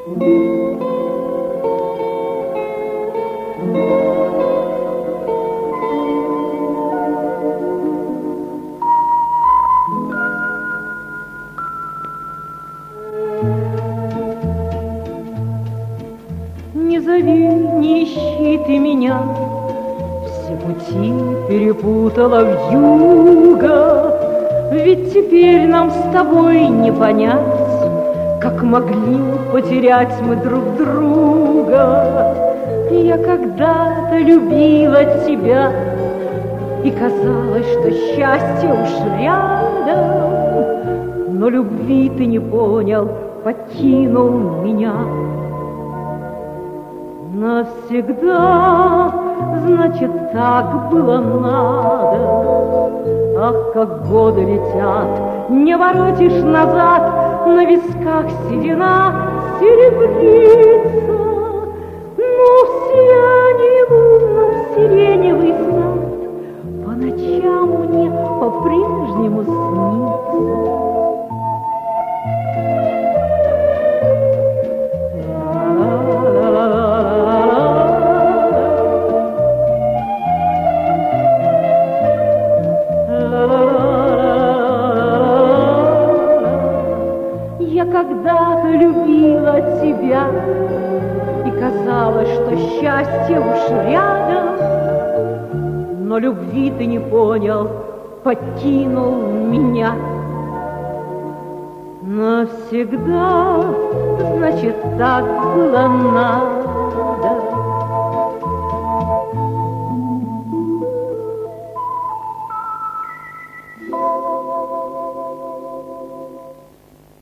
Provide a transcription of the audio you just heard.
Не зови, не ищи ты меня, все пути перепутала вьюга. Ведь теперь нам с тобой не понять, как могли потерять мы друг друга. Я когда-то любила тебя, и казалось, что счастье уж рядом, но любви ты не понял, покинул меня. Навсегда, значит, так было надо. Ах, как годы летят, не воротишь назад, на висках седина серебрится. Но в сиянии лунном сиреневый сад по ночам мне по-прежнему снится. Я когда-то любила тебя, и казалось, что счастье уж рядом, но любви ты не понял, покинул меня. Навсегда, значит, так было надо.